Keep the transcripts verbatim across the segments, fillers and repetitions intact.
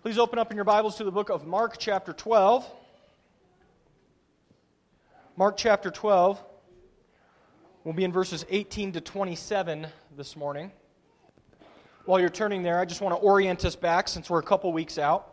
Please open up in your Bibles to the book of Mark chapter twelve. Mark chapter twelve. We'll be in verses eighteen to twenty-seven this morning. While you're turning there, I just want to orient us back since we're a couple weeks out.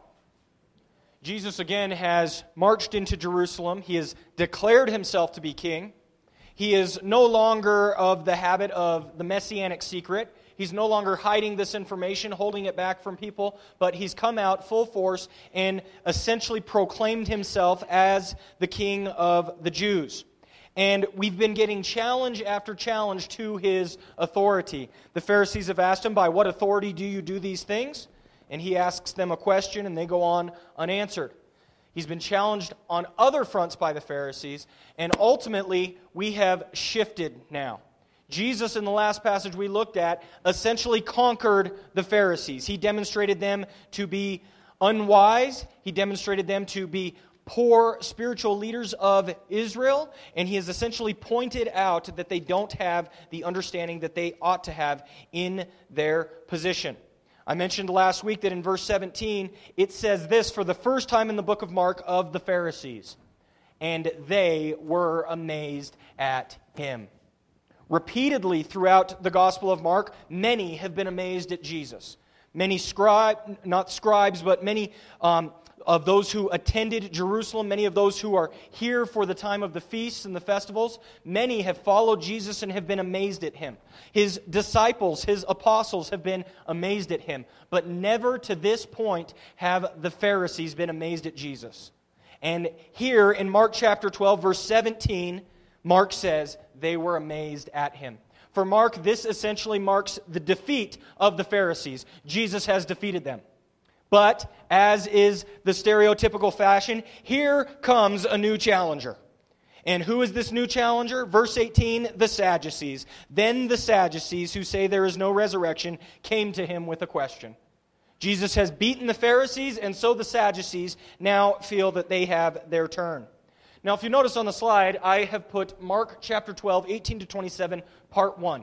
Jesus again has marched into Jerusalem. He has declared himself to be king. He is no longer of the habit of the messianic secret. He's no longer hiding this information, holding it back from people, but he's come out full force and essentially proclaimed himself as the king of the Jews. And we've been getting challenge after challenge to his authority. The Pharisees have asked him, by what authority do you do these things? And he asks them a question, and they go on unanswered. He's been challenged on other fronts by the Pharisees, and ultimately we have shifted now. Jesus, in the last passage we looked at, essentially conquered the Pharisees. He demonstrated them to be unwise. He demonstrated them to be poor spiritual leaders of Israel. And he has essentially pointed out that they don't have the understanding that they ought to have in their position. I mentioned last week that in verse seventeen, it says this for the first time in the book of Mark of the Pharisees. And they were amazed at him. Repeatedly throughout the Gospel of Mark, many have been amazed at Jesus. Many scribe, not scribes, but many um, of those who attended Jerusalem, many of those who are here for the time of the feasts and the festivals, many have followed Jesus and have been amazed at him. His disciples, his apostles have been amazed at him. But never to this point have the Pharisees been amazed at Jesus. And here in Mark chapter twelve, verse seventeen, Mark says they were amazed at him. For Mark, this essentially marks the defeat of the Pharisees. Jesus has defeated them. But, as is the stereotypical fashion, here comes a new challenger. And who is this new challenger? Verse eighteen, the Sadducees. Then the Sadducees, who say there is no resurrection, came to him with a question. Jesus has beaten the Pharisees, and so the Sadducees now feel that they have their turn. Now, if you notice on the slide, I have put Mark chapter twelve, eighteen to twenty-seven, part one.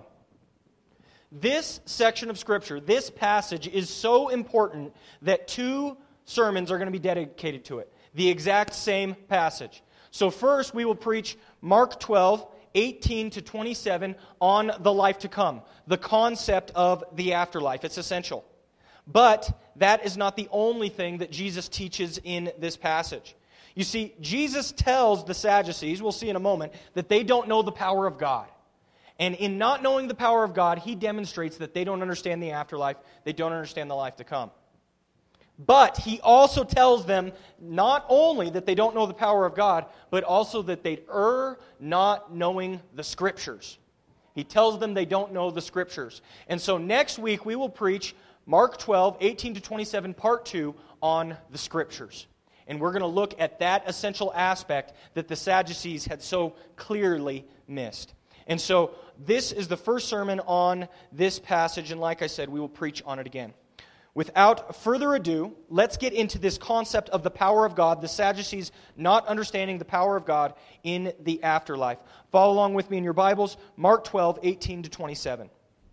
This section of Scripture, this passage, is so important that two sermons are going to be dedicated to it. The exact same passage. So first, we will preach Mark twelve, eighteen to twenty-seven on the life to come, the concept of the afterlife. It's essential. But that is not the only thing that Jesus teaches in this passage. You see, Jesus tells the Sadducees, we'll see in a moment, that they don't know the power of God. And in not knowing the power of God, he demonstrates that they don't understand the afterlife, they don't understand the life to come. But he also tells them not only that they don't know the power of God, but also that they err not knowing the Scriptures. He tells them they don't know the Scriptures. And so next week we will preach Mark twelve, eighteen to twenty-seven, part two, on the Scriptures. And we're going to look at that essential aspect that the Sadducees had so clearly missed. And so this is the first sermon on this passage, and like I said, we will preach on it again. Without further ado, let's get into this concept of the power of God, the Sadducees not understanding the power of God in the afterlife. Follow along with me in your Bibles, Mark twelve, eighteen to twenty-seven.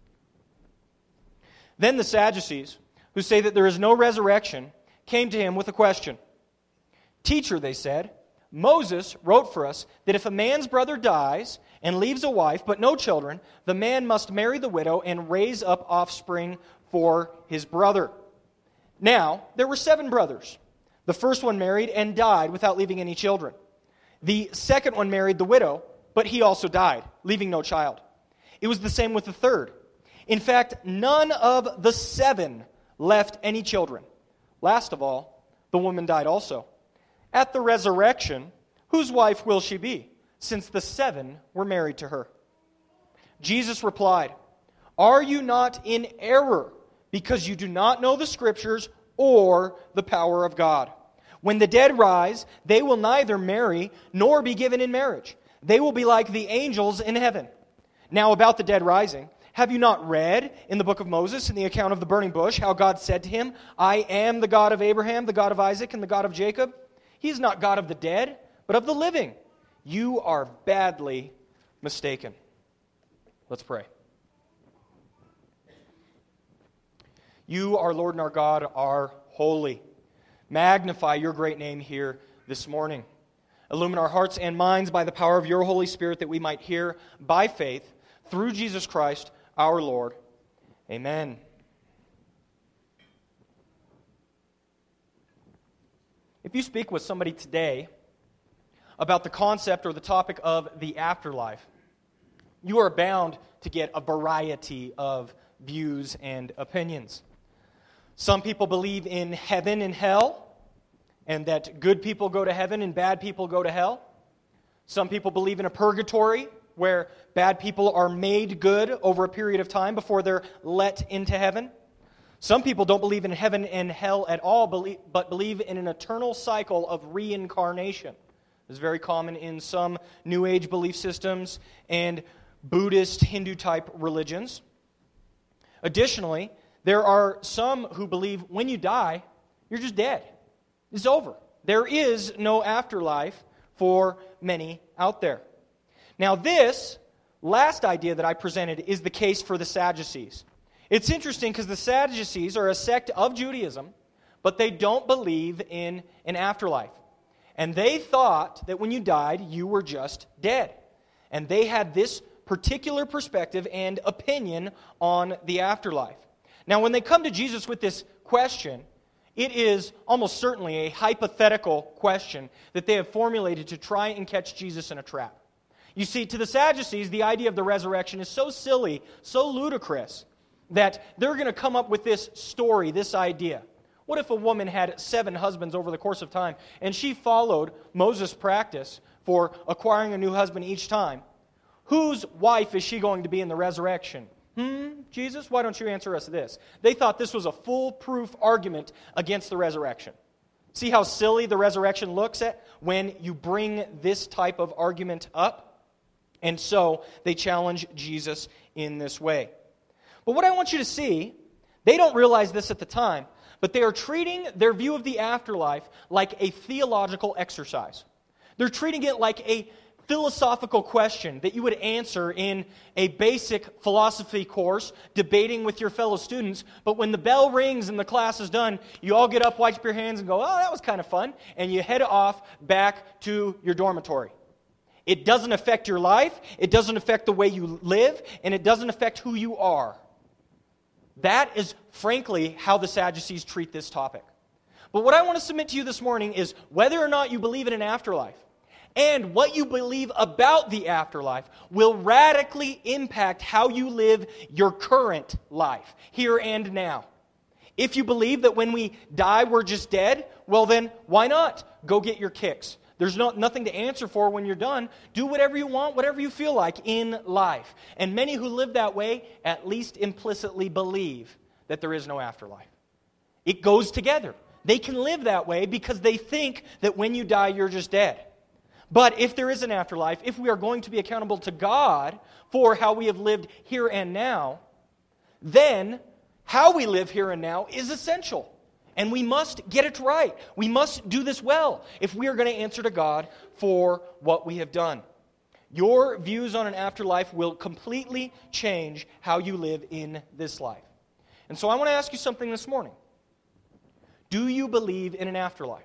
Then the Sadducees, who say that there is no resurrection, came to him with a question. Teacher, they said, Moses wrote for us that if a man's brother dies and leaves a wife but no children, the man must marry the widow and raise up offspring for his brother. Now, there were seven brothers. The first one married and died without leaving any children. The second one married the widow, but he also died, leaving no child. It was the same with the third. In fact, none of the seven left any children. Last of all, the woman died also. At the resurrection, whose wife will she be, since the seven were married to her? Jesus replied, Are you not in error, because you do not know the Scriptures or the power of God? When the dead rise, they will neither marry nor be given in marriage. They will be like the angels in heaven. Now about the dead rising, have you not read in the book of Moses, in the account of the burning bush, how God said to him, I am the God of Abraham, the God of Isaac, and the God of Jacob? He is not God of the dead, but of the living. You are badly mistaken. Let's pray. You, our Lord and our God, are holy. magnify your great name here this morning. Illumine our hearts and minds by the power of your Holy Spirit that we might hear by faith through Jesus Christ our Lord. Amen. If you speak with somebody today about the concept or the topic of the afterlife, you are bound to get a variety of views and opinions. Some people believe in heaven and hell, and that good people go to heaven and bad people go to hell. Some people believe in a purgatory, where bad people are made good over a period of time before they're let into heaven. Some people don't believe in heaven and hell at all, but believe in an eternal cycle of reincarnation. It's very common in some New Age belief systems and Buddhist, Hindu-type religions. Additionally, there are some who believe when you die, you're just dead. It's over. There is no afterlife for many out there. Now this last idea that I presented is the case for the Sadducees. It's interesting because the Sadducees are a sect of Judaism, but they don't believe in an afterlife. And they thought that when you died, you were just dead. And they had this particular perspective and opinion on the afterlife. Now, when they come to Jesus with this question, it is almost certainly a hypothetical question that they have formulated to try and catch Jesus in a trap. You see, to the Sadducees, the idea of the resurrection is so silly, so ludicrous, that they're going to come up with this story, this idea. What if a woman had seven husbands over the course of time, and she followed Moses' practice for acquiring a new husband each time? Whose wife is she going to be in the resurrection? Hmm, Jesus, why don't you answer us this? They thought this was a foolproof argument against the resurrection. See how silly the resurrection looks at when you bring this type of argument up? And so they challenge Jesus in this way. But what I want you to see, they don't realize this at the time, but they are treating their view of the afterlife like a theological exercise. They're treating it like a philosophical question that you would answer in a basic philosophy course, debating with your fellow students, but when the bell rings and the class is done, you all get up, wipe your hands, and go, oh, that was kind of fun, and you head off back to your dormitory. It doesn't affect your life, it doesn't affect the way you live, and it doesn't affect who you are. That is, frankly, how the Sadducees treat this topic. But what I want to submit to you this morning is whether or not you believe in an afterlife, and what you believe about the afterlife will radically impact how you live your current life, here and now. If you believe that when we die we're just dead, well then, why not? Go get your kicks. There's no, nothing to answer for when you're done. Do whatever you want, whatever you feel like in life. And many who live that way at least implicitly believe that there is no afterlife. It goes together. They can live that way because they think that when you die you're just dead. But if there is an afterlife, if we are going to be accountable to God for how we have lived here and now, then how we live here and now is essential. And we must get it right. We must do this well if we are going to answer to God for what we have done. Your views on an afterlife will completely change how you live in this life. And so I want to ask you something this morning. Do you believe in an afterlife?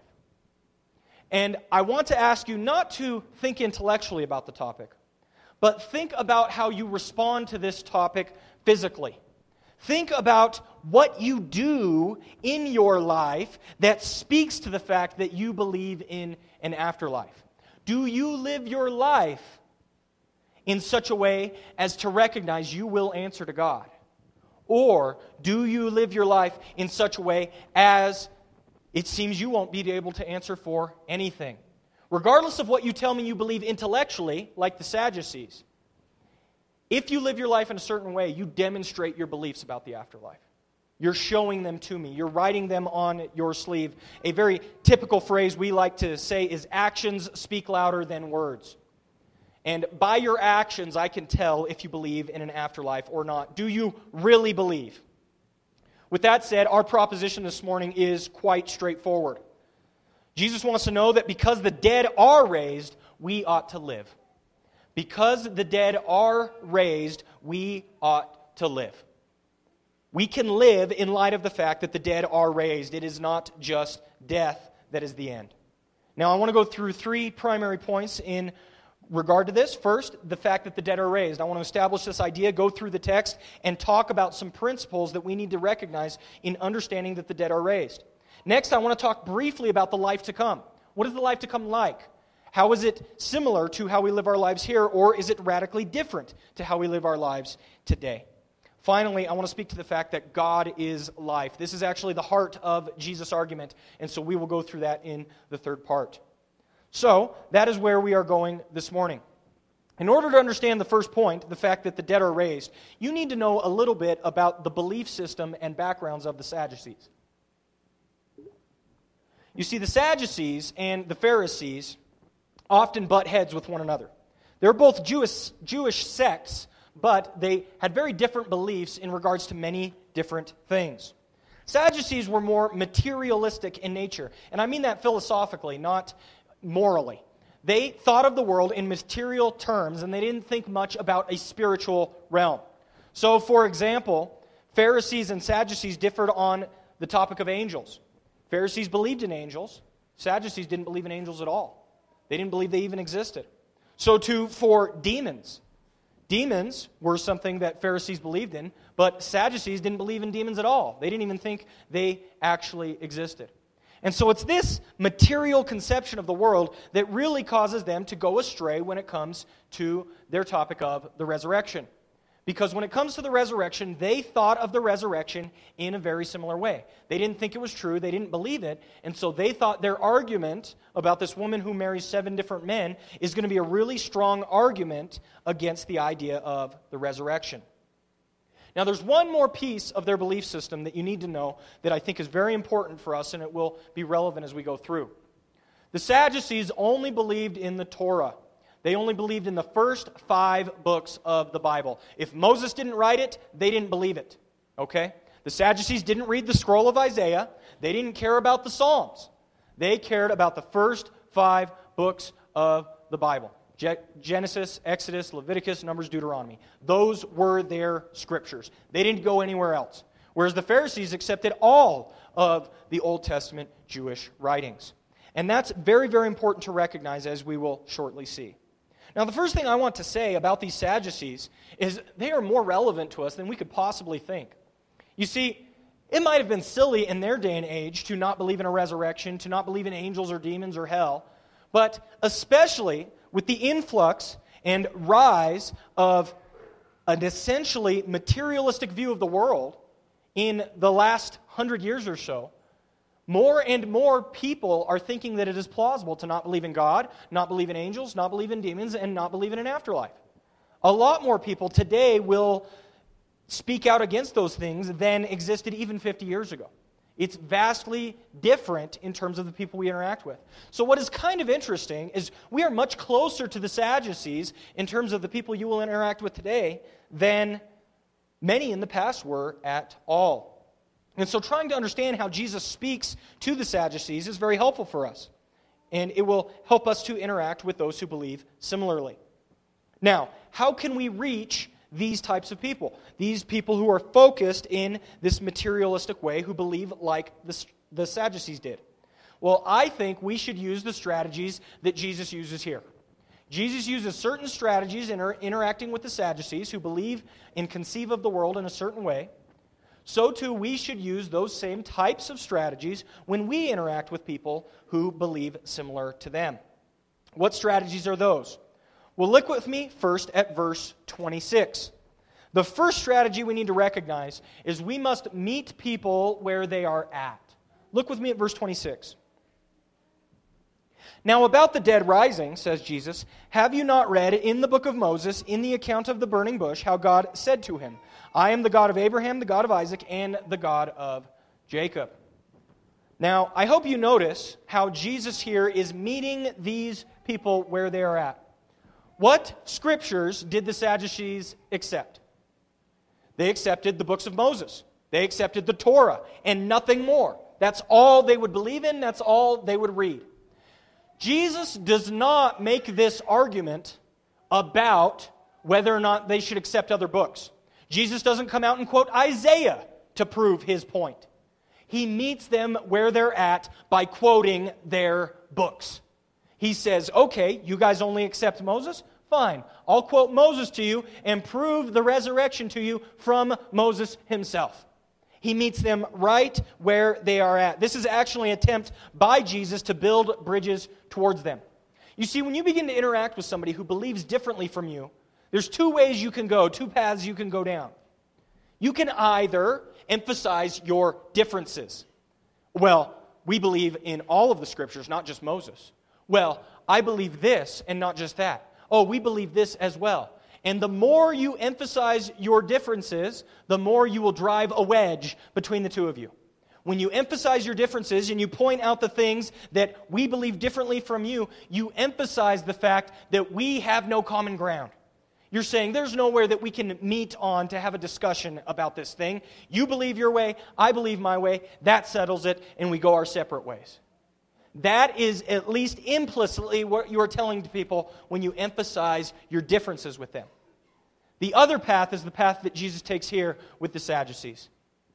And I want to ask you not to think intellectually about the topic, but think about how you respond to this topic physically. Think about what you do in your life that speaks to the fact that you believe in an afterlife. Do you live your life in such a way as to recognize you will answer to God? Or do you live your life in such a way as it seems you won't be able to answer for anything? Regardless of what you tell me you believe intellectually, like the Sadducees, if you live your life in a certain way, you demonstrate your beliefs about the afterlife. You're showing them to me. You're writing them on your sleeve. A very typical phrase we like to say is actions speak louder than words. And by your actions, I can tell if you believe in an afterlife or not. Do you really believe? With that said, our proposition this morning is quite straightforward. Jesus wants to know that because the dead are raised, we ought to live. Because the dead are raised, we ought to live. we can live in light of the fact that the dead are raised. It is not just death that is the end. Now, I want to go through three primary points in regard to this. First, the fact that the dead are raised. I want to establish this idea, go through the text, and talk about some principles that we need to recognize in understanding that the dead are raised. Next, I want to talk briefly about the life to come. What is the life to come like? How is it similar to how we live our lives here, or is it radically different to how we live our lives today? Finally, I want to speak to the fact that God is life. This is actually the heart of Jesus' argument, and so we will go through that in the third part. So, that is where we are going this morning. In order to understand the first point, the fact that the dead are raised, you need to know a little bit about the belief system and backgrounds of the Sadducees. You see, the Sadducees and the Pharisees often butt heads with one another. They're both Jewish, Jewish sects, but they had very different beliefs in regards to many different things. Sadducees were more materialistic in nature, and I mean that philosophically, not morally. They thought of the world in material terms, and they didn't think much about a spiritual realm. So, for example, Pharisees and Sadducees differed on the topic of angels. Pharisees believed in angels. Sadducees didn't believe in angels at all. They didn't believe they even existed. So too for demons. Demons were something that Pharisees believed in, but Sadducees didn't believe in demons at all. They didn't even think they actually existed. And so it's this material conception of the world that really causes them to go astray when it comes to their topic of the resurrection. Because when it comes to the resurrection, they thought of the resurrection in a very similar way. They didn't think it was true, they didn't believe it, and so they thought their argument about this woman who marries seven different men is going to be a really strong argument against the idea of the resurrection. Now, there's one more piece of their belief system that you need to know that I think is very important for us, and it will be relevant as we go through. The Sadducees only believed in the Torah. They only believed in the first five books of the Bible. If Moses didn't write it, they didn't believe it. Okay? The Sadducees didn't read the scroll of Isaiah. They didn't care about the Psalms. They cared about the first five books of the Bible. Je- Genesis, Exodus, Leviticus, Numbers, Deuteronomy. Those were their scriptures. They didn't go anywhere else. Whereas the Pharisees accepted all of the Old Testament Jewish writings. And that's very, very important to recognize, as we will shortly see. Now, the first thing I want to say about these Sadducees is they are more relevant to us than we could possibly think. You see, it might have been silly in their day and age to not believe in a resurrection, to not believe in angels or demons or hell, but especially with the influx and rise of an essentially materialistic view of the world in the last hundred years or so, more and more people are thinking that it is plausible to not believe in God, not believe in angels, not believe in demons, and not believe in an afterlife. A lot more people today will speak out against those things than existed even fifty years ago. It's vastly different in terms of the people we interact with. So what is kind of interesting is we are much closer to the Sadducees in terms of the people you will interact with today than many in the past were at all. And so trying to understand how Jesus speaks to the Sadducees is very helpful for us. And it will help us to interact with those who believe similarly. Now, how can we reach these types of people? These people who are focused in this materialistic way, who believe like the, the Sadducees did. Well, I think we should use the strategies that Jesus uses here. Jesus uses certain strategies in inter- interacting with the Sadducees who believe and conceive of the world in a certain way. So too, we should use those same types of strategies when we interact with people who believe similar to them. What strategies are those? Well, look with me first at verse twenty-six. The first strategy we need to recognize is we must meet people where they are at. Look with me at verse twenty-six. Now about the dead rising, says Jesus, have you not read in the book of Moses, in the account of the burning bush, how God said to him, I am the God of Abraham, the God of Isaac, and the God of Jacob. Now, I hope you notice how Jesus here is meeting these people where they are at. What scriptures did the Sadducees accept? They accepted the books of Moses. They accepted the Torah, and nothing more. That's all they would believe in. That's all they would read. Jesus does not make this argument about whether or not they should accept other books. Jesus doesn't come out and quote Isaiah to prove his point. He meets them where they're at by quoting their books. He says, okay, you guys only accept Moses? Fine. I'll quote Moses to you and prove the resurrection to you from Moses himself. He meets them right where they are at. This is actually an attempt by Jesus to build bridges towards them. You see, when you begin to interact with somebody who believes differently from you, there's two ways you can go, two paths you can go down. You can either emphasize your differences. Well, we believe in all of the Scriptures, not just Moses. Well, I believe this and not just that. Oh, we believe this as well. And the more you emphasize your differences, the more you will drive a wedge between the two of you. When you emphasize your differences and you point out the things that we believe differently from you, you emphasize the fact that we have no common ground. You're saying there's nowhere that we can meet on to have a discussion about this thing. You believe your way, I believe my way, that settles it, and we go our separate ways. That is at least implicitly what you are telling to people when you emphasize your differences with them. The other path is the path that Jesus takes here with the Sadducees.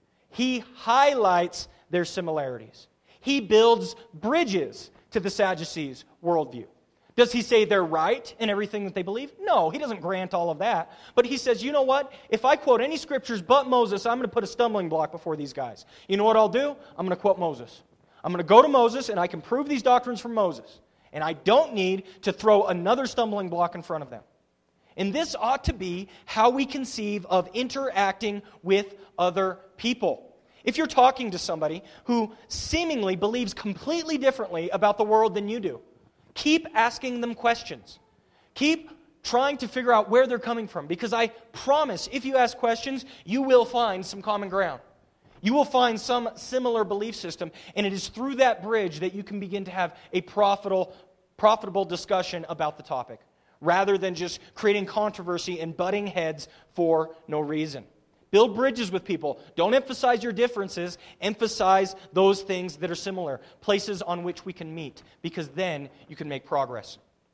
He highlights their similarities. He builds bridges to the Sadducees' worldview. Does he say they're right in everything that they believe? No, he doesn't grant all of that. But he says, you know what? If I quote any scriptures but Moses, I'm going to put a stumbling block before these guys. You know what I'll do? I'm going to quote Moses. I'm going to go to Moses, and I can prove these doctrines from Moses. And I don't need to throw another stumbling block in front of them. And this ought to be how we conceive of interacting with other people. If you're talking to somebody who seemingly believes completely differently about the world than you do, keep asking them questions. Keep trying to figure out where they're coming from. Because I promise, if you ask questions, you will find some common ground. You will find some similar belief system, and it is through that bridge that you can begin to have a profitable, profitable discussion about the topic, rather than just creating controversy and butting heads for no reason. Build bridges with people. Don't emphasize your differences. Emphasize those things that are similar, places on which we can meet, because then you can make progress.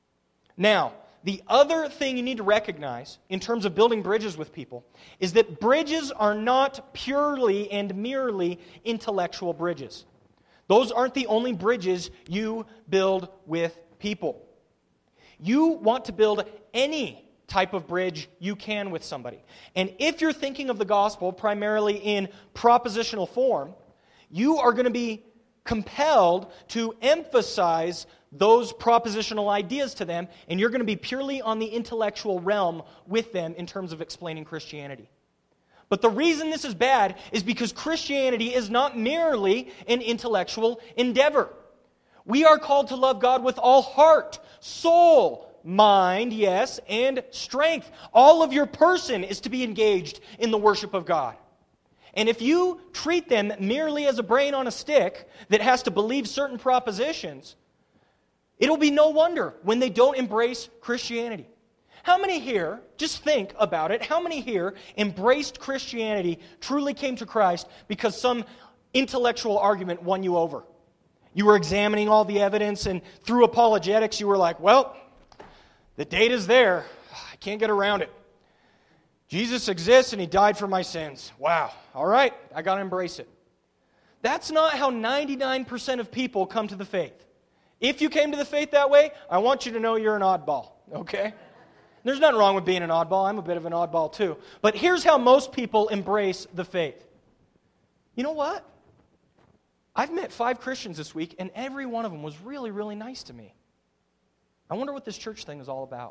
Now, the other thing you need to recognize in terms of building bridges with people is that bridges are not purely and merely intellectual bridges. Those aren't the only bridges you build with people. You want to build any type of bridge you can with somebody. And if you're thinking of the gospel primarily in propositional form, you are going to be compelled to emphasize those propositional ideas to them, and you're going to be purely on the intellectual realm with them in terms of explaining Christianity. But the reason this is bad is because Christianity is not merely an intellectual endeavor. We are called to love God with all heart, soul, mind, yes, and strength. All of your person is to be engaged in the worship of God. And if you treat them merely as a brain on a stick that has to believe certain propositions, it'll be no wonder when they don't embrace Christianity. How many here, just think about it, how many here embraced Christianity, truly came to Christ because some intellectual argument won you over? You were examining all the evidence, and through apologetics you were like, well, the data's there. I can't get around it. Jesus exists and He died for my sins. Wow. All right, I got to embrace it. That's not how ninety-nine percent of people come to the faith. If you came to the faith that way, I want you to know you're an oddball, okay? There's nothing wrong with being an oddball. I'm a bit of an oddball too. But here's how most people embrace the faith. You know what? I've met five Christians this week, and every one of them was really, really nice to me. I wonder what this church thing is all about.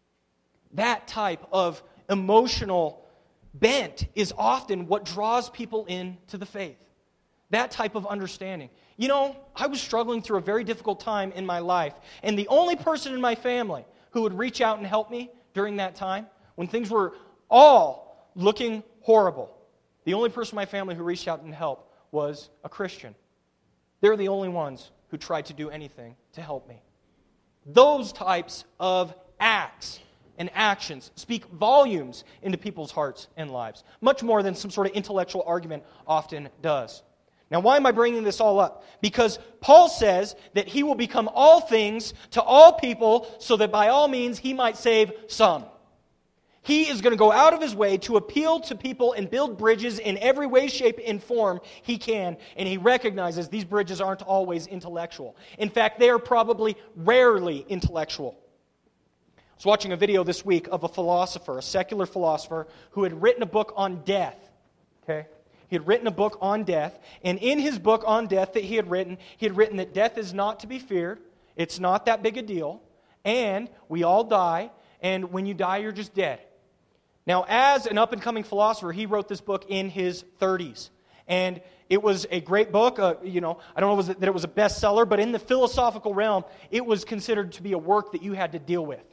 That type of emotional bent is often what draws people into the faith. That type of understanding. You know, I was struggling through a very difficult time in my life, and the only person in my family who would reach out and help me during that time, when things were all looking horrible, the only person in my family who reached out and helped was a Christian. They're the only ones who tried to do anything to help me. Those types of acts and actions speak volumes into people's hearts and lives, much more than some sort of intellectual argument often does. Now, why am I bringing this all up? Because Paul says that He will become all things to all people so that by all means He might save some. He is going to go out of his way to appeal to people and build bridges in every way, shape, and form he can. And he recognizes these bridges aren't always intellectual. In fact, they are probably rarely intellectual. I was watching a video this week of a philosopher, a secular philosopher, who had written a book on death. Okay? He had written a book on death. And in his book on death that he had written, he had written that death is not to be feared. It's not that big a deal. And we all die. And when you die, you're just dead. Now, as an up-and-coming philosopher, he wrote this book in his thirties. And it was a great book. Uh, you know, I don't know that it was a bestseller, but in the philosophical realm, it was considered to be a work that you had to deal with.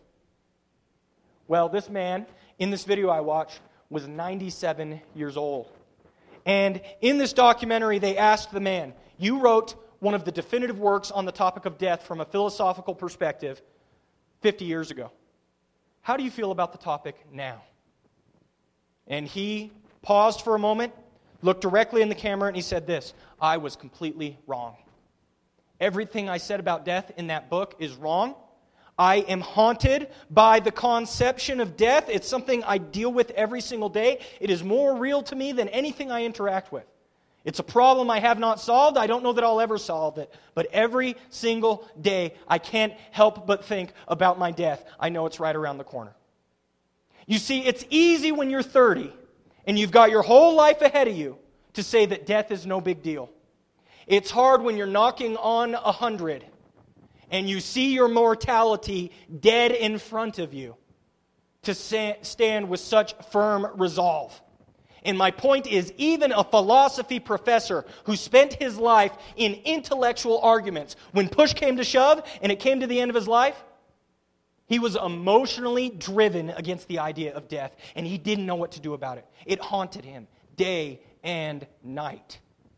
Well, this man, in this video I watched, was ninety-seven years old. And in this documentary, they asked the man, you wrote one of the definitive works on the topic of death from a philosophical perspective fifty years ago. How do you feel about the topic now? And he paused for a moment, looked directly in the camera, and he said this, I was completely wrong. Everything I said about death in that book is wrong. I am haunted by the conception of death. It's something I deal with every single day. It is more real to me than anything I interact with. It's a problem I have not solved. I don't know that I'll ever solve it. But every single day, I can't help but think about my death. I know it's right around the corner. You see, it's easy when you're thirty and you've got your whole life ahead of you to say that death is no big deal. It's hard when you're knocking on a hundred and you see your mortality dead in front of you to stand with such firm resolve. And my point is, even a philosophy professor who spent his life in intellectual arguments, when push came to shove and it came to the end of his life, he was emotionally driven against the idea of death, and he didn't know what to do about it. It haunted him day and night.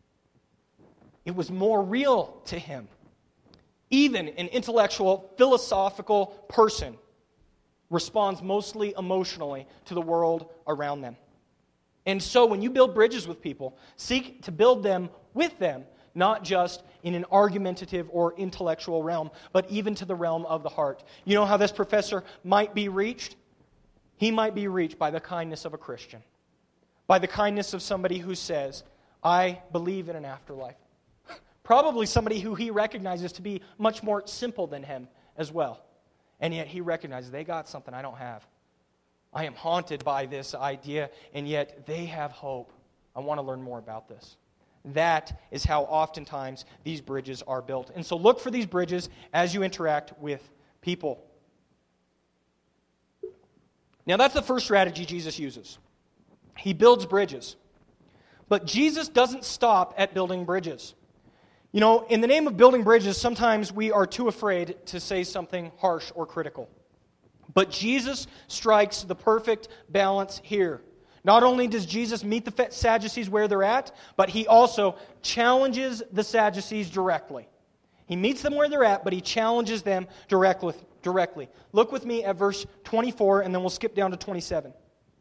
It was more real to him. Even an intellectual, philosophical person responds mostly emotionally to the world around them. And so when you build bridges with people, seek to build them with them, not just in an argumentative or intellectual realm, but even to the realm of the heart. You know how this professor might be reached? He might be reached by the kindness of a Christian, by the kindness of somebody who says, I believe in an afterlife. Probably somebody who he recognizes to be much more simple than him as well. And yet he recognizes they got something I don't have. I am haunted by this idea, and yet they have hope. I want to learn more about this. That is how oftentimes these bridges are built. And so look for these bridges as you interact with people. Now that's the first strategy Jesus uses. He builds bridges. But Jesus doesn't stop at building bridges. You know, in the name of building bridges, sometimes we are too afraid to say something harsh or critical. But Jesus strikes the perfect balance here. Not only does Jesus meet the Sadducees where they're at, but he also challenges the Sadducees directly. He meets them where they're at, but he challenges them directly. directly. Look with me at verse twenty-four, and then we'll skip down to twenty-seven.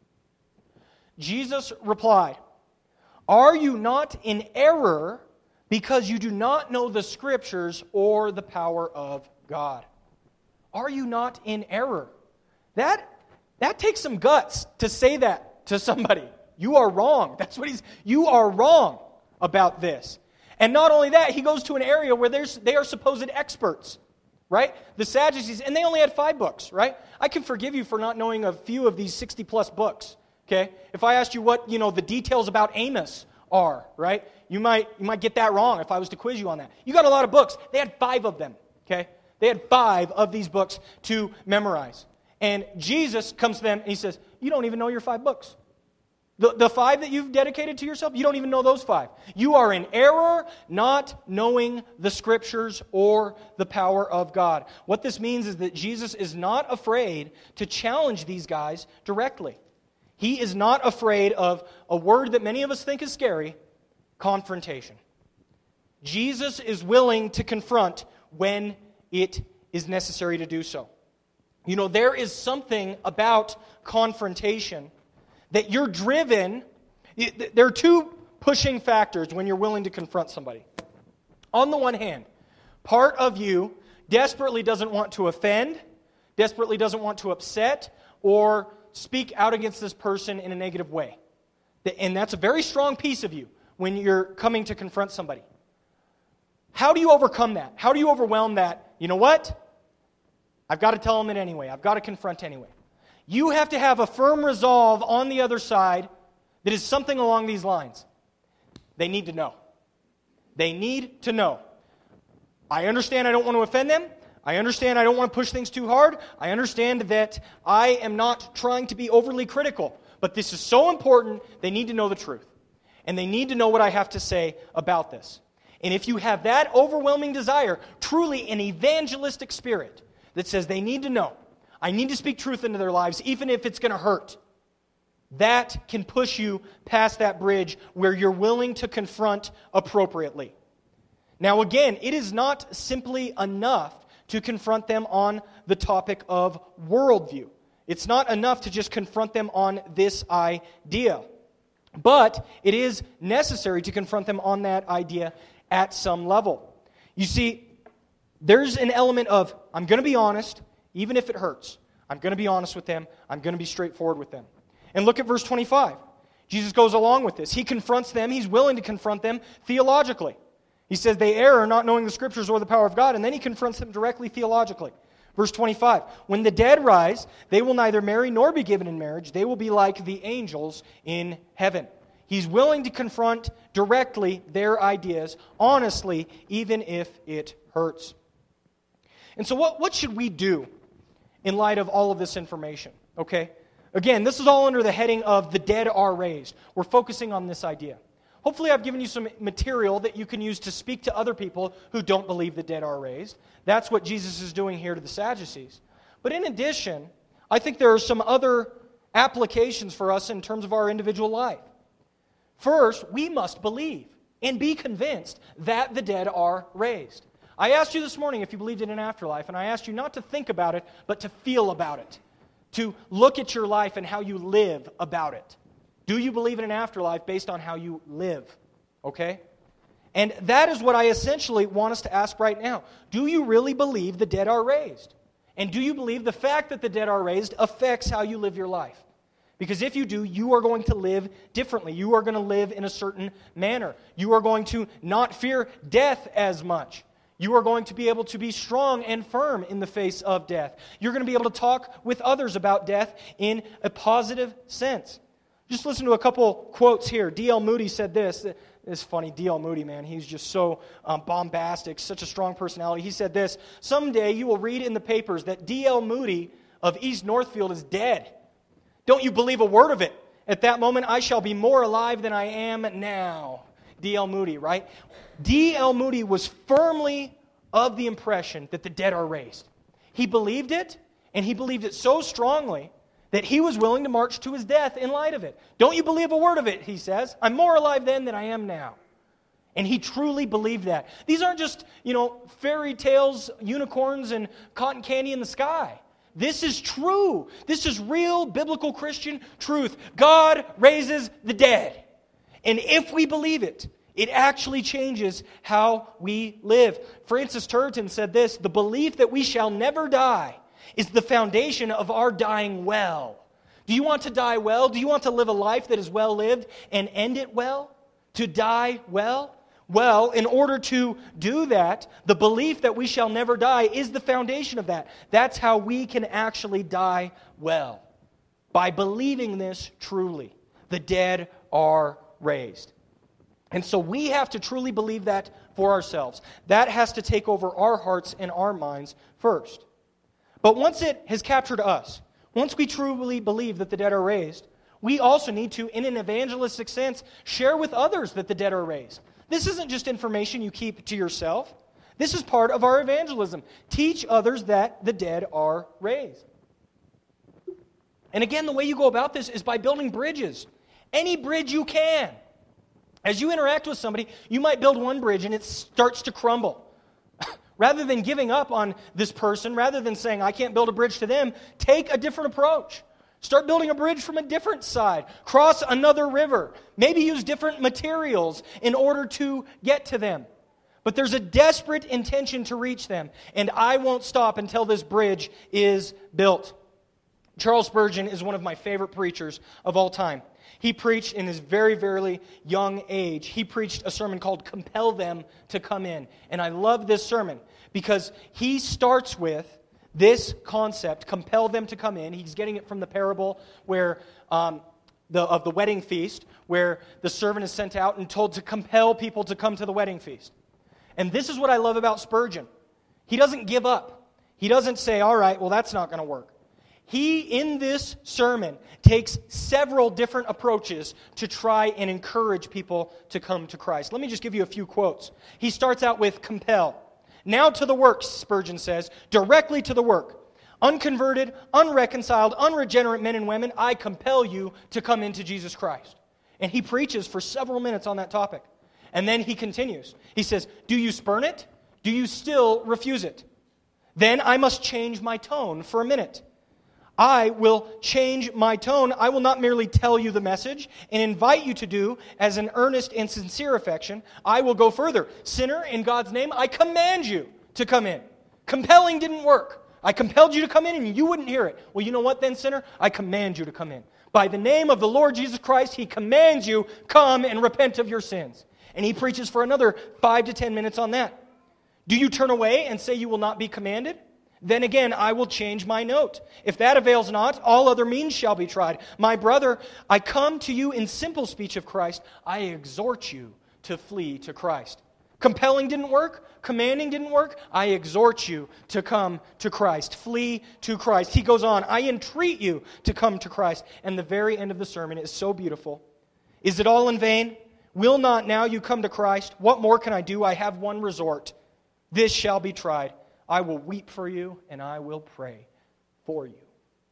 Jesus replied, "Are you not in error because you do not know the Scriptures or the power of God?" Are you not in error? That, that takes some guts to say that to somebody. You are wrong. That's what he's, you are wrong about this. And not only that, he goes to an area where there's, they are supposed experts, right? The Sadducees, and they only had five books, right? I can forgive you for not knowing a few of these sixty plus books, okay? If I asked you what, you know, the details about Amos are, right? You might, you might get that wrong if I was to quiz you on that. You got a lot of books. They had five of them, okay? They had five of these books to memorize. And Jesus comes to them and he says, you don't even know your five books. The, the five that you've dedicated to yourself, you don't even know those five. You are in error not knowing the Scriptures or the power of God. What this means is that Jesus is not afraid to challenge these guys directly. He is not afraid of a word that many of us think is scary, confrontation. Jesus is willing to confront when it is necessary to do so. You know, there is something about confrontation that you're driven. There are two pushing factors when you're willing to confront somebody. On the one hand, part of you desperately doesn't want to offend, desperately doesn't want to upset, or speak out against this person in a negative way. And that's a very strong piece of you when you're coming to confront somebody. How do you overcome that? How do you overwhelm that? You know what? I've got to tell them it anyway. I've got to confront anyway. You have to have a firm resolve on the other side that is something along these lines. They need to know. They need to know. I understand I don't want to offend them. I understand I don't want to push things too hard. I understand that I am not trying to be overly critical. But this is so important, they need to know the truth. And they need to know what I have to say about this. And if you have that overwhelming desire, truly an evangelistic spirit that says they need to know, I need to speak truth into their lives, even if it's going to hurt, that can push you past that bridge where you're willing to confront appropriately. Now again, it is not simply enough to confront them on the topic of worldview. It's not enough to just confront them on this idea. But it is necessary to confront them on that idea at some level. You see, there's an element of, I'm going to be honest, even if it hurts. I'm going to be honest with them. I'm going to be straightforward with them. And look at verse twenty-five. Jesus goes along with this. He confronts them. He's willing to confront them theologically. He says they err, not knowing the Scriptures or the power of God. And then he confronts them directly theologically. Verse twenty-five, when the dead rise, they will neither marry nor be given in marriage. They will be like the angels in heaven. He's willing to confront directly their ideas, honestly, even if it hurts. And so what, what should we do in light of all of this information? Okay? Again, this is all under the heading of the dead are raised. We're focusing on this idea. Hopefully I've given you some material that you can use to speak to other people who don't believe the dead are raised. That's what Jesus is doing here to the Sadducees. But in addition, I think there are some other applications for us in terms of our individual life. First, we must believe and be convinced that the dead are raised. I asked you this morning if you believed in an afterlife, and I asked you not to think about it, but to feel about it, to look at your life and how you live about it. Do you believe in an afterlife based on how you live? Okay? And that is what I essentially want us to ask right now. Do you really believe the dead are raised? And do you believe the fact that the dead are raised affects how you live your life? Because if you do, you are going to live differently. You are going to live in a certain manner. You are going to not fear death as much. You are going to be able to be strong and firm in the face of death. You're going to be able to talk with others about death in a positive sense. Just listen to a couple quotes here. D L Moody said this. It's funny, D L Moody, man. He's just so um, bombastic, such a strong personality. He said this, someday you will read in the papers that D L Moody of East Northfield is dead. Don't you believe a word of it. At that moment, I shall be more alive than I am now. D L Moody, right? D L Moody was firmly of the impression that the dead are raised. He believed it, and he believed it so strongly that he was willing to march to his death in light of it. Don't you believe a word of it, he says. I'm more alive then than I am now. And he truly believed that. These aren't just, you know, fairy tales, unicorns, and cotton candy in the sky. This is true. This is real biblical Christian truth. God raises the dead. And if we believe it, it actually changes how we live. Francis Turretin said this, the belief that we shall never die is the foundation of our dying well. Do you want to die well? Do you want to live a life that is well lived and end it well? To die well? Well, in order to do that, the belief that we shall never die is the foundation of that. That's how we can actually die well. By believing this truly. The dead are raised. And so we have to truly believe that for ourselves. That has to take over our hearts and our minds first. But once it has captured us, once we truly believe that the dead are raised, we also need to, in an evangelistic sense, share with others that the dead are raised. This isn't just information you keep to yourself. This is part of our evangelism. Teach others that the dead are raised. And again, the way you go about this is by building bridges. Any bridge you can. As you interact with somebody, you might build one bridge and it starts to crumble. Rather than giving up on this person, rather than saying, I can't build a bridge to them, take a different approach. Start building a bridge from a different side. Cross another river. Maybe use different materials in order to get to them. But there's a desperate intention to reach them, and I won't stop until this bridge is built. Charles Spurgeon is one of my favorite preachers of all time. He preached in his very, very young age. He preached a sermon called Compel Them to Come In. And I love this sermon because he starts with this concept, compel them to come in. He's getting it from the parable where um, the, of the wedding feast, where the servant is sent out and told to compel people to come to the wedding feast. And this is what I love about Spurgeon. He doesn't give up. He doesn't say, all right, well, that's not going to work. He, in this sermon, takes several different approaches to try and encourage people to come to Christ. Let me just give you a few quotes. He starts out with compel. Now to the work, Spurgeon says, directly to the work. Unconverted, unreconciled, unregenerate men and women, I compel you to come into Jesus Christ. And he preaches for several minutes on that topic. And then he continues. He says, do you spurn it? Do you still refuse it? Then I must change my tone for a minute. I will change my tone. I will not merely tell you the message and invite you to do as an earnest and sincere affection. I will go further. Sinner, in God's name, I command you to come in. Compelling didn't work. I compelled you to come in and you wouldn't hear it. Well, you know what then, sinner? I command you to come in. By the name of the Lord Jesus Christ, He commands you, come and repent of your sins. And he preaches for another five to ten minutes on that. Do you turn away and say you will not be commanded? Then again, I will change my note. If that avails not, all other means shall be tried. My brother, I come to you in simple speech of Christ. I exhort you to flee to Christ. Compelling didn't work. Commanding didn't work. I exhort you to come to Christ. Flee to Christ. He goes on, I entreat you to come to Christ. And the very end of the sermon is so beautiful. Is it all in vain? Will not now you come to Christ? What more can I do? I have one resort. This shall be tried. I will weep for you, and I will pray for you.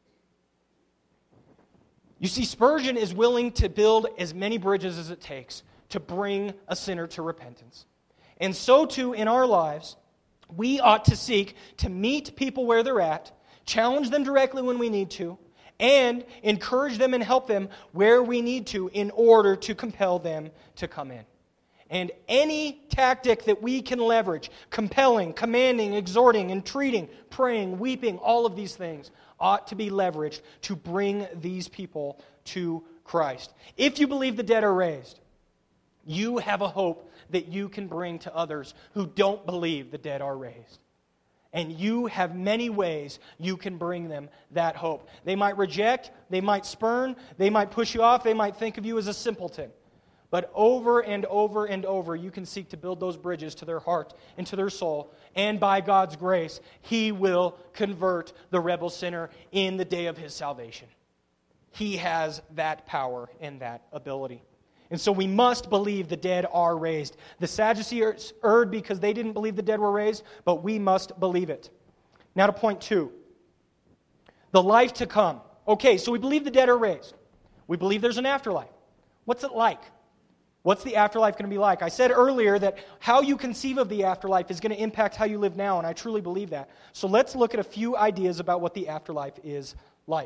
You see, Spurgeon is willing to build as many bridges as it takes to bring a sinner to repentance. And so too in our lives, we ought to seek to meet people where they're at, challenge them directly when we need to, and encourage them and help them where we need to in order to compel them to come in. And any tactic that we can leverage, compelling, commanding, exhorting, entreating, praying, weeping, all of these things ought to be leveraged to bring these people to Christ. If you believe the dead are raised, you have a hope that you can bring to others who don't believe the dead are raised. And you have many ways you can bring them that hope. They might reject, they might spurn, they might push you off, they might think of you as a simpleton. But over and over and over, you can seek to build those bridges to their heart and to their soul. And by God's grace, He will convert the rebel sinner in the day of his salvation. He has that power and that ability. And so we must believe the dead are raised. The Sadducees erred because they didn't believe the dead were raised, but we must believe it. Now to point two. The life to come. Okay, so we believe the dead are raised. We believe there's an afterlife. What's it like? What's the afterlife going to be like? I said earlier that how you conceive of the afterlife is going to impact how you live now, and I truly believe that. So let's look at a few ideas about what the afterlife is like.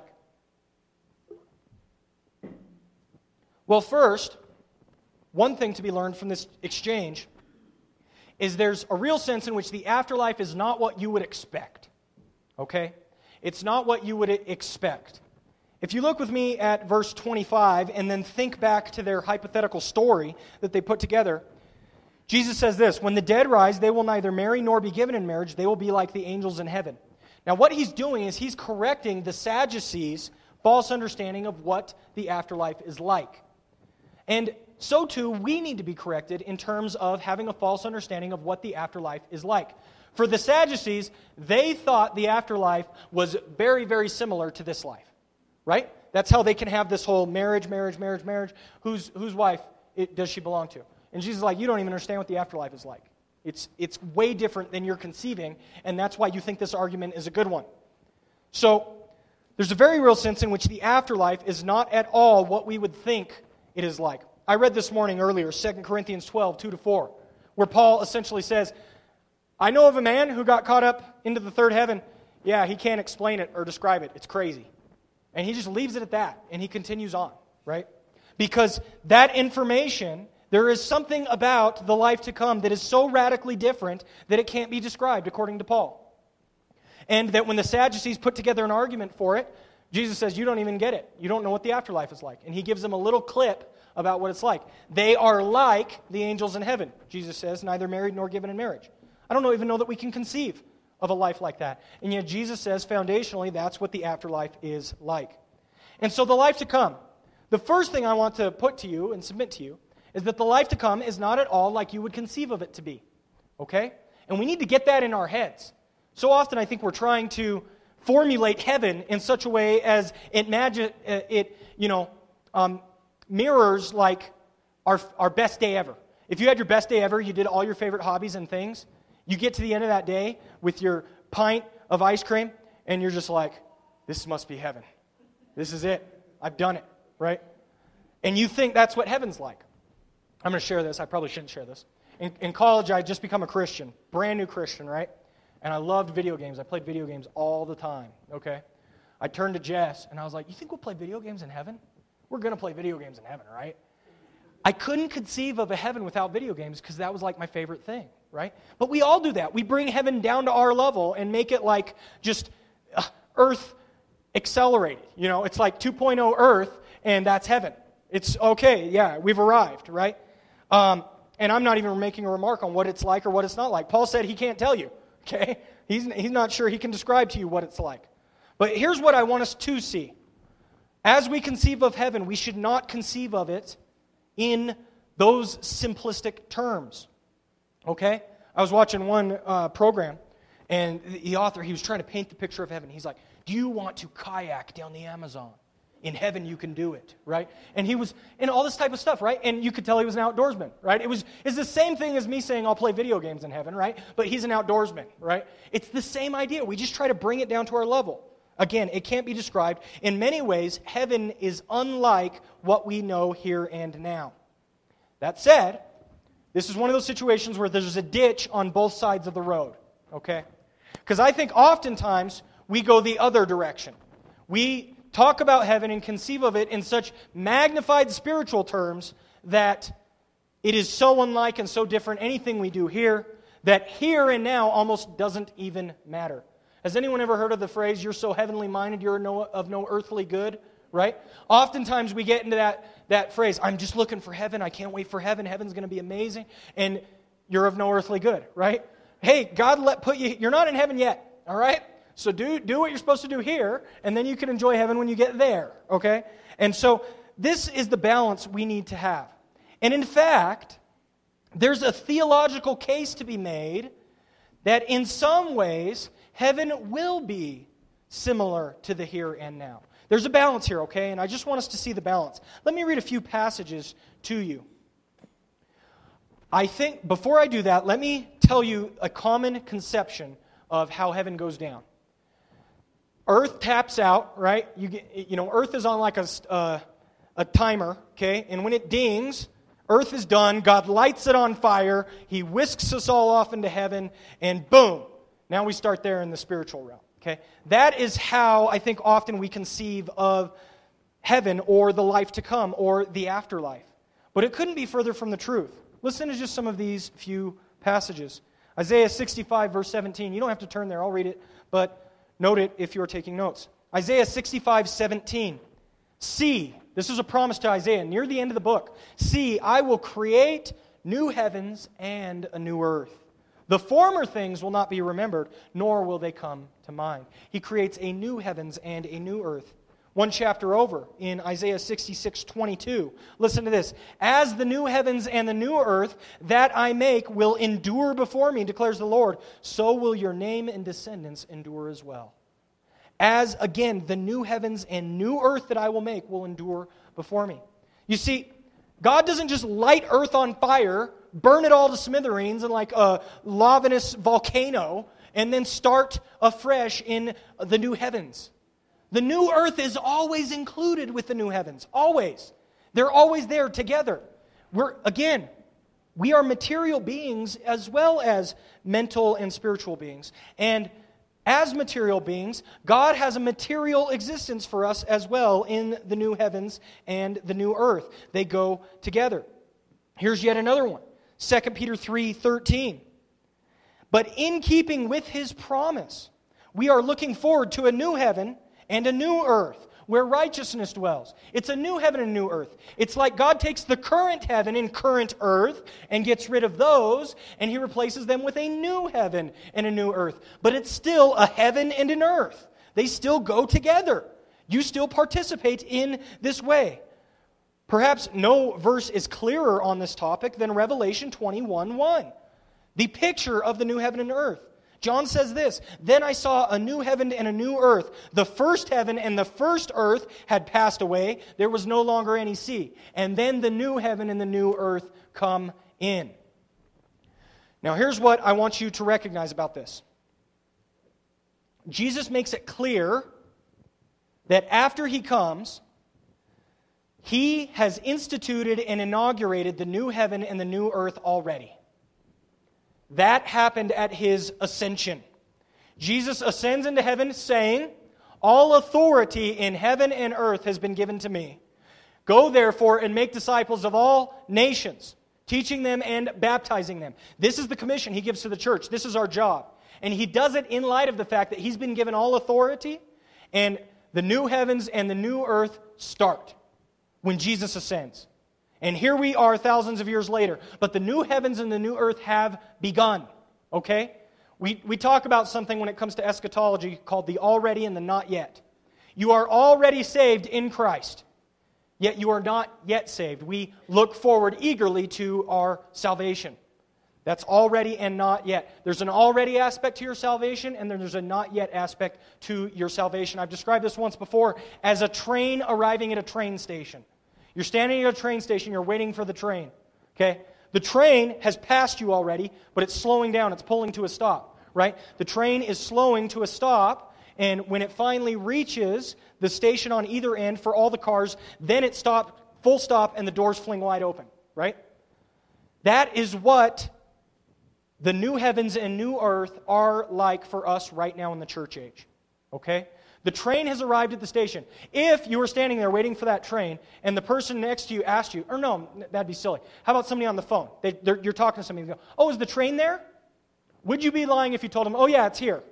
Well, first, one thing to be learned from this exchange is there's a real sense in which the afterlife is not what you would expect. Okay? It's not what you would expect. If you look with me at verse twenty-five and then think back to their hypothetical story that they put together, Jesus says this, when the dead rise, they will neither marry nor be given in marriage. They will be like the angels in heaven. Now what he's doing is he's correcting the Sadducees' false understanding of what the afterlife is like. And so too, we need to be corrected in terms of having a false understanding of what the afterlife is like. For the Sadducees, they thought the afterlife was very, very similar to this life. Right? That's how they can have this whole marriage, marriage, marriage, marriage. Whose whose wife it, does she belong to? And Jesus is like, you don't even understand what the afterlife is like. It's it's way different than you're conceiving, and that's why you think this argument is a good one. So, there's a very real sense in which the afterlife is not at all what we would think it is like. I read this morning earlier, Second Corinthians twelve, two to four, where Paul essentially says, I know of a man who got caught up into the third heaven. Yeah, he can't explain it or describe it. It's crazy. And he just leaves it at that, and he continues on, right? Because that information, there is something about the life to come that is so radically different that it can't be described, according to Paul. And that when the Sadducees put together an argument for it, Jesus says, you don't even get it. You don't know what the afterlife is like. And he gives them a little clip about what it's like. They are like the angels in heaven, Jesus says, neither married nor given in marriage. I don't know, even know that we can conceive of a life like that. And yet Jesus says, foundationally, that's what the afterlife is like. And so the life to come, the first thing I want to put to you and submit to you is that the life to come is not at all like you would conceive of it to be. Okay? And we need to get that in our heads. So often I think we're trying to formulate heaven in such a way as it, magi- it you know, um, mirrors like our, our best day ever. If you had your best day ever, you did all your favorite hobbies and things, you get to the end of that day with your pint of ice cream, and you're just like, this must be heaven. This is it. I've done it, right? And you think that's what heaven's like. I'm going to share this. I probably shouldn't share this. In, in college, I had just become a Christian, brand new Christian, right? And I loved video games. I played video games all the time, okay? I turned to Jess, and I was like, you think we'll play video games in heaven? We're going to play video games in heaven, right? I couldn't conceive of a heaven without video games because that was like my favorite thing, right? But we all do that. We bring heaven down to our level and make it like just uh, earth accelerated. You know, it's like two point oh Earth, and that's heaven. It's okay, yeah, we've arrived, right? Um, and I'm not even making a remark on what it's like or what it's not like. Paul said he can't tell you, okay? He's, he's not sure he can describe to you what it's like. But here's what I want us to see. As we conceive of heaven, we should not conceive of it in those simplistic terms, okay? I was watching one uh, program, and the author, he was trying to paint the picture of heaven. He's like, do you want to kayak down the Amazon? In heaven, you can do it, right? And he was, and all this type of stuff, right? And you could tell he was an outdoorsman, right? It was, it's the same thing as me saying I'll play video games in heaven, right? But he's an outdoorsman, right? It's the same idea. We just try to bring it down to our level. Again, it can't be described. In many ways, heaven is unlike what we know here and now. That said, this is one of those situations where there's a ditch on both sides of the road, okay? Because I think oftentimes we go the other direction. We talk about heaven and conceive of it in such magnified spiritual terms that it is so unlike and so different anything we do here that here and now almost doesn't even matter. Has anyone ever heard of the phrase, you're so heavenly minded, you're no, of no earthly good, right? Oftentimes we get into that, that phrase, I'm just looking for heaven, I can't wait for heaven, heaven's going to be amazing, and you're of no earthly good, right? Hey, God let put you, you're not in heaven yet, all right? So do, do what you're supposed to do here, and then you can enjoy heaven when you get there, okay? And so this is the balance we need to have. And in fact, there's a theological case to be made that in some ways, heaven will be similar to the here and now. There's a balance here, okay? And I just want us to see the balance. Let me read a few passages to you. I think, before I do that, let me tell you a common conception of how heaven goes down. Earth taps out, right? You get, you know, Earth is on like a, uh, a timer, okay? And when it dings, Earth is done. God lights it on fire. He whisks us all off into heaven, and boom. Now we start there in the spiritual realm, okay? That is how I think often we conceive of heaven or the life to come or the afterlife. But it couldn't be further from the truth. Listen to just some of these few passages. Isaiah sixty-five, verse seventeen. You don't have to turn there. I'll read it, but note it if you're taking notes. Isaiah sixty-five, seventeen. See, this is a promise to Isaiah near the end of the book. See, I will create new heavens and a new earth. The former things will not be remembered, nor will they come to mind. He creates a new heavens and a new earth. One chapter over in Isaiah sixty-six, twenty-two. Listen to this. As the new heavens and the new earth that I make will endure before me, declares the Lord, so will your name and descendants endure as well. As, again, the new heavens and new earth that I will make will endure before me. You see, God doesn't just light earth on fire, burn it all to smithereens in like a lavanos volcano, and then start afresh in the new heavens. The new earth is always included with the new heavens. Always. They're always there together. We're, again, we are material beings as well as mental and spiritual beings. And as material beings, God has a material existence for us as well in the new heavens and the new earth. They go together. Here's yet another one. Second Peter three thirteen. But in keeping with His promise, we are looking forward to a new heaven and a new earth where righteousness dwells. It's a new heaven and a new earth. It's like God takes the current heaven and current earth and gets rid of those, and He replaces them with a new heaven and a new earth. But it's still a heaven and an earth. They still go together. You still participate in this way. Perhaps no verse is clearer on this topic than Revelation twenty-one one. The picture of the new heaven and earth. John says this, "Then I saw a new heaven and a new earth. The first heaven and the first earth had passed away. There was no longer any sea. And then the new heaven and the new earth come in." Now here's what I want you to recognize about this. Jesus makes it clear that after He comes, He has instituted and inaugurated the new heaven and the new earth already. That happened at His ascension. Jesus ascends into heaven saying, "All authority in heaven and earth has been given to me. Go therefore and make disciples of all nations, teaching them and baptizing them." This is the commission He gives to the church. This is our job. And He does it in light of the fact that He's been given all authority, and the new heavens and the new earth start when Jesus ascends. And here we are thousands of years later. But the new heavens and the new earth have begun. Okay? We, we talk about something when it comes to eschatology called the already and the not yet. You are already saved in Christ, yet you are not yet saved. We look forward eagerly to our salvation. That's already and not yet. There's an already aspect to your salvation, and then there's a not yet aspect to your salvation. I've described this once before as a train arriving at a train station. You're standing at a train station, you're waiting for the train. Okay? The train has passed you already, but it's slowing down, it's pulling to a stop, right? The train is slowing to a stop, and when it finally reaches the station on either end for all the cars, then it stops, full stop, and the doors fling wide open, right? That is what the new heavens and new earth are like for us right now in the church age. Okay? The train has arrived at the station. If you were standing there waiting for that train, and the person next to you asked you, or no, that'd be silly. How about somebody on the phone? They, you're talking to somebody, and they go, "Oh, is the train there?" Would you be lying if you told them, "Oh yeah, it's here"?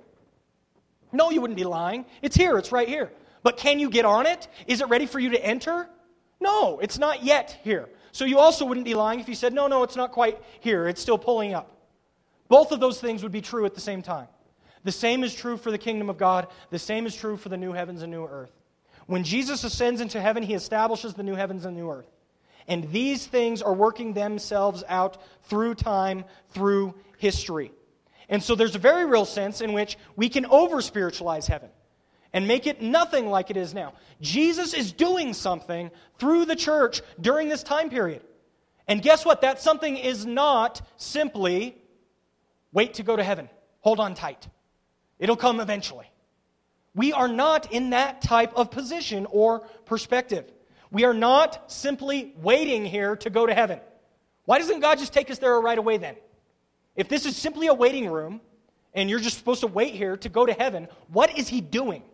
No, you wouldn't be lying. It's here, it's right here. But can you get on it? Is it ready for you to enter? No, it's not yet here. So you also wouldn't be lying if you said, "No, no, it's not quite here, it's still pulling up." Both of those things would be true at the same time. The same is true for the kingdom of God. The same is true for the new heavens and new earth. When Jesus ascends into heaven, He establishes the new heavens and new earth. And these things are working themselves out through time, through history. And so there's a very real sense in which we can over-spiritualize heaven and make it nothing like it is now. Jesus is doing something through the church during this time period. And guess what? That something is not simply wait to go to heaven. Hold on tight. It'll come eventually. We are not in that type of position or perspective. We are not simply waiting here to go to heaven. Why doesn't God just take us there right away then? If this is simply a waiting room, and you're just supposed to wait here to go to heaven, what is He doing?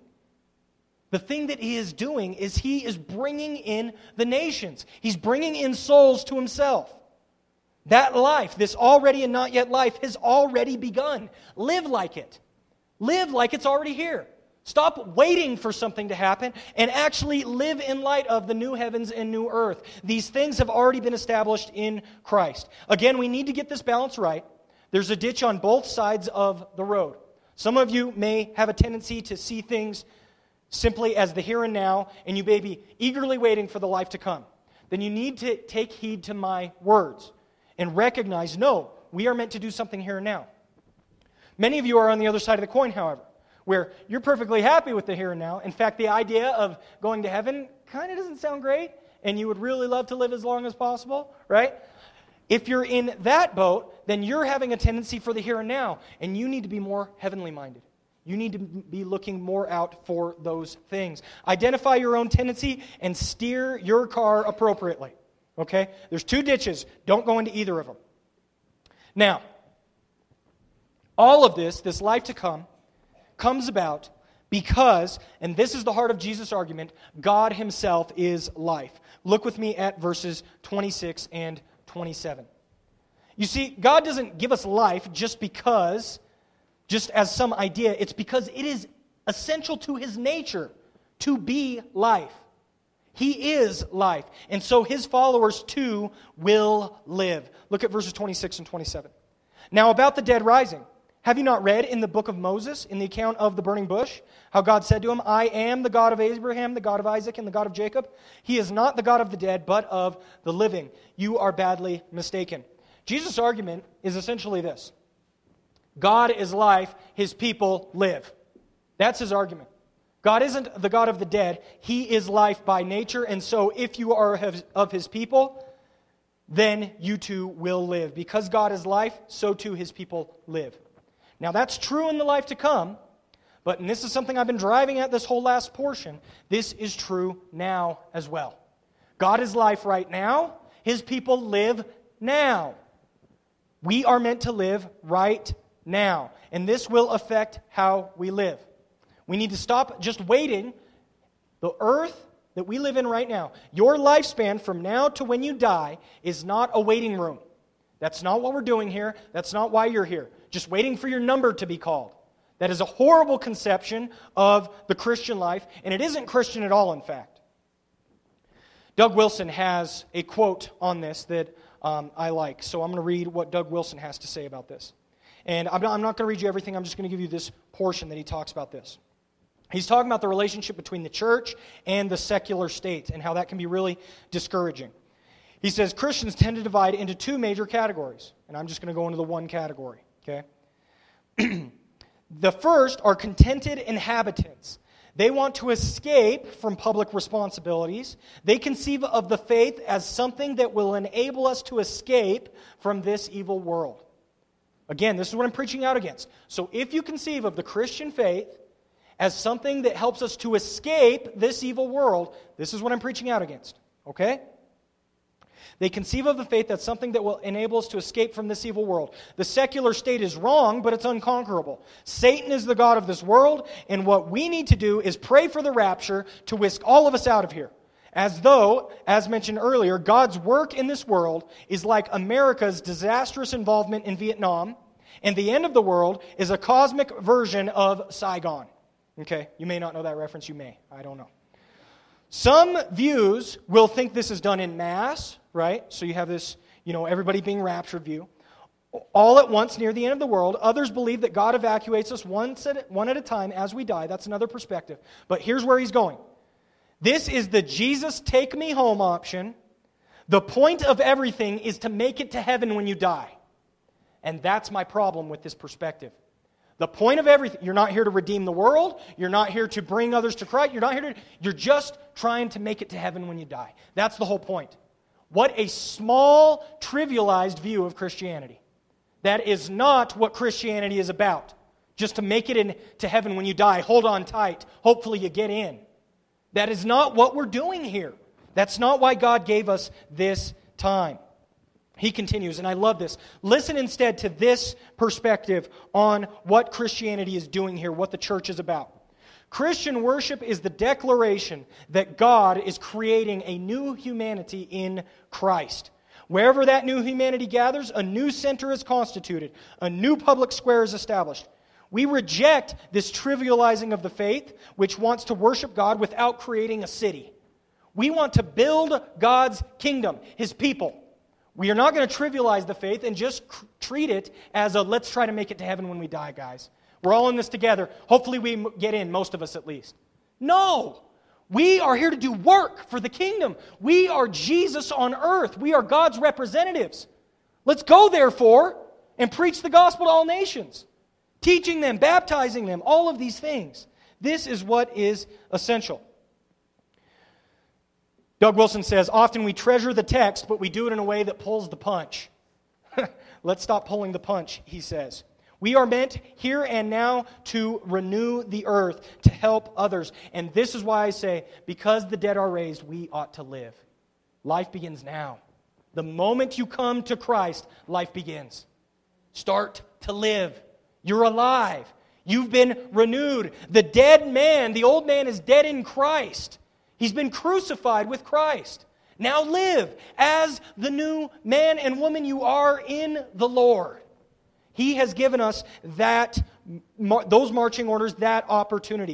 The thing that He is doing is He is bringing in the nations. He's bringing in souls to Himself. That life, this already and not yet life, has already begun. Live like it. Live like it's already here. Stop waiting for something to happen and actually live in light of the new heavens and new earth. These things have already been established in Christ. Again, we need to get this balance right. There's a ditch on both sides of the road. Some of you may have a tendency to see things simply as the here and now, and you may be eagerly waiting for the life to come. Then you need to take heed to my words and recognize, no, we are meant to do something here and now. Many of you are on the other side of the coin, however, where you're perfectly happy with the here and now. In fact, the idea of going to heaven kind of doesn't sound great, and you would really love to live as long as possible, right? If you're in that boat, then you're having a tendency for the here and now, and you need to be more heavenly minded. You need to be looking more out for those things. Identify your own tendency and steer your car appropriately, okay? There's two ditches. Don't go into either of them. Now, all of this, this life to come, comes about because, and this is the heart of Jesus' argument, God Himself is life. Look with me at verses twenty-six and twenty-seven. You see, God doesn't give us life just because, just as some idea. It's because it is essential to His nature to be life. He is life. And so his followers too will live. Look at verses twenty-six and twenty-seven. Now about the dead rising. Have you not read in the book of Moses, in the account of the burning bush, how God said to him, I am the God of Abraham, the God of Isaac, and the God of Jacob? He is not the God of the dead, but of the living. You are badly mistaken. Jesus' argument is essentially this. God is life, his people live. That's his argument. God isn't the God of the dead. He is life by nature, and so if you are of his people, then you too will live. Because God is life, so too his people live. Now that's true in the life to come, but, and this is something I've been driving at this whole last portion, this is true now as well. God is life right now. His people live now. We are meant to live right now, and this will affect how we live. We need to stop just waiting. The earth that we live in right now, your lifespan from now to when you die is not a waiting room. That's not what we're doing here. That's not why you're here. Just waiting for your number to be called. That is a horrible conception of the Christian life, and it isn't Christian at all, in fact. Doug Wilson has a quote on this that um, I like, so I'm going to read what Doug Wilson has to say about this. And I'm not, I'm not going to read you everything, I'm just going to give you this portion that he talks about this. He's talking about the relationship between the church and the secular state and how that can be really discouraging. He says, Christians tend to divide into two major categories. And I'm just going to go into the one category. Okay? The first are contented inhabitants. They want to escape from public responsibilities. They conceive of the faith as something that will enable us to escape from this evil world. Again, this is what I'm preaching out against. So if you conceive of the Christian faith as something that helps us to escape this evil world, this is what I'm preaching out against. Okay? They conceive of the faith as something that will enable us to escape from this evil world. The secular state is wrong, but it's unconquerable. Satan is the god of this world, and what we need to do is pray for the rapture to whisk all of us out of here. As though, as mentioned earlier, God's work in this world is like America's disastrous involvement in Vietnam, and the end of the world is a cosmic version of Saigon. Okay, you may not know that reference, you may. I don't know. Some views will think this is done in mass, right? So you have this, you know, everybody being raptured view. All at once near the end of the world. Others believe that God evacuates us once at, one at a time as we die. That's another perspective. But here's where he's going. This is the Jesus take me home option. The point of everything is to make it to heaven when you die. And that's my problem with this perspective. The point of everything, you're not here to redeem the world. You're not here to bring others to Christ. You're not here to, you're just trying to make it to heaven when you die. That's the whole point. What a small, trivialized view of Christianity. That is not what Christianity is about. Just to make it into heaven when you die. Hold on tight. Hopefully you get in. That is not what we're doing here. That's not why God gave us this time. He continues, and I love this. Listen instead to this perspective on what Christianity is doing here, what the church is about. Christian worship is the declaration that God is creating a new humanity in Christ. Wherever that new humanity gathers, a new center is constituted, a new public square is established. We reject this trivializing of the faith, which wants to worship God without creating a city. We want to build God's kingdom, His people. We are not going to trivialize the faith and just cr- treat it as a let's try to make it to heaven when we die, guys. We're all in this together. Hopefully we m- get in, most of us at least. No! We are here to do work for the kingdom. We are Jesus on earth. We are God's representatives. Let's go, therefore, and preach the gospel to all nations. Teaching them, baptizing them, all of these things. This is what is essential. Doug Wilson says, often we treasure the text, but we do it in a way that pulls the punch. Let's stop pulling the punch, he says. We are meant here and now to renew the earth, to help others. And this is why I say, because the dead are raised, we ought to live. Life begins now. The moment you come to Christ, life begins. Start to live. You're alive. You've been renewed. The dead man, the old man, is dead in Christ. He's been crucified with Christ. Now live as the new man and woman you are in the Lord. He has given us that, those marching orders, that opportunity.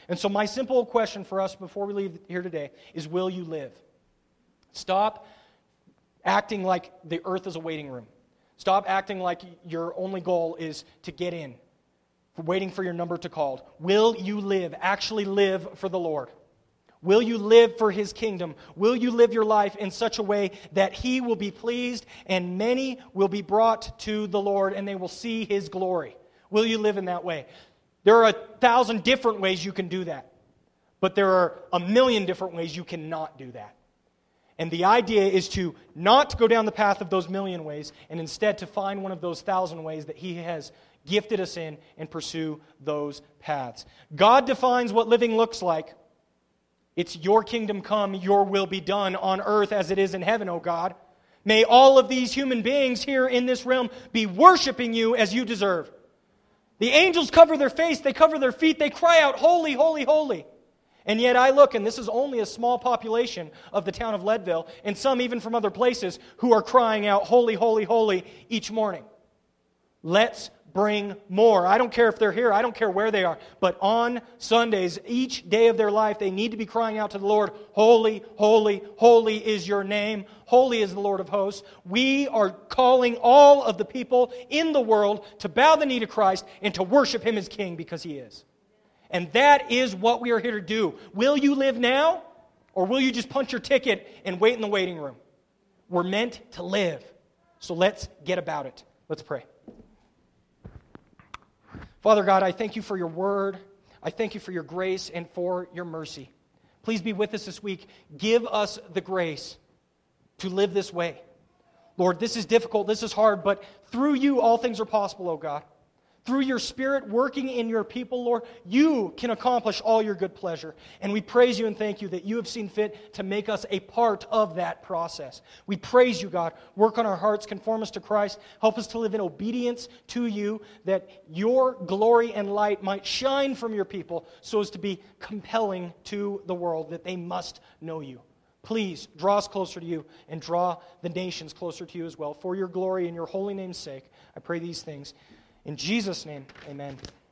And so my simple question for us before we leave here today is, will you live? Stop acting like the earth is a waiting room. Stop acting like your only goal is to get in, waiting for your number to call. Will you live, actually live for the Lord? Will you live for His kingdom? Will you live your life in such a way that He will be pleased and many will be brought to the Lord and they will see His glory? Will you live in that way? There are a thousand different ways you can do that, but there are a million different ways you cannot do that. And the idea is to not go down the path of those million ways and instead to find one of those thousand ways that He has gifted us in and pursue those paths. God defines what living looks like. It's your kingdom come, your will be done on earth as it is in heaven, O God. May all of these human beings here in this realm be worshiping you as you deserve. The angels cover their face, they cover their feet, they cry out, holy, holy, holy. And yet I look, and this is only a small population of the town of Leadville, and some even from other places, who are crying out, holy, holy, holy, each morning. Let's bring more. I don't care if they're here, I don't care where they are, but on Sundays, each day of their life, they need to be crying out to the Lord, holy, holy, holy is your name, holy is the Lord of hosts. We are calling all of the people in the world to bow the knee to Christ and to worship Him as King because He is. And that is what we are here to do. Will you live now, or will you just punch your ticket and wait in the waiting room? We're meant to live. So let's get about it. Let's pray. Father God, I thank you for your word. I thank you for your grace and for your mercy. Please be with us this week. Give us the grace to live this way. Lord, this is difficult, this is hard, but through you all things are possible, oh God. Through your Spirit working in your people, Lord, you can accomplish all your good pleasure. And we praise you and thank you that you have seen fit to make us a part of that process. We praise you, God. Work on our hearts, conform us to Christ. Help us to live in obedience to you, that your glory and light might shine from your people so as to be compelling to the world, that they must know you. Please draw us closer to you and draw the nations closer to you as well. For your glory and your holy name's sake, I pray these things. In Jesus' name, amen.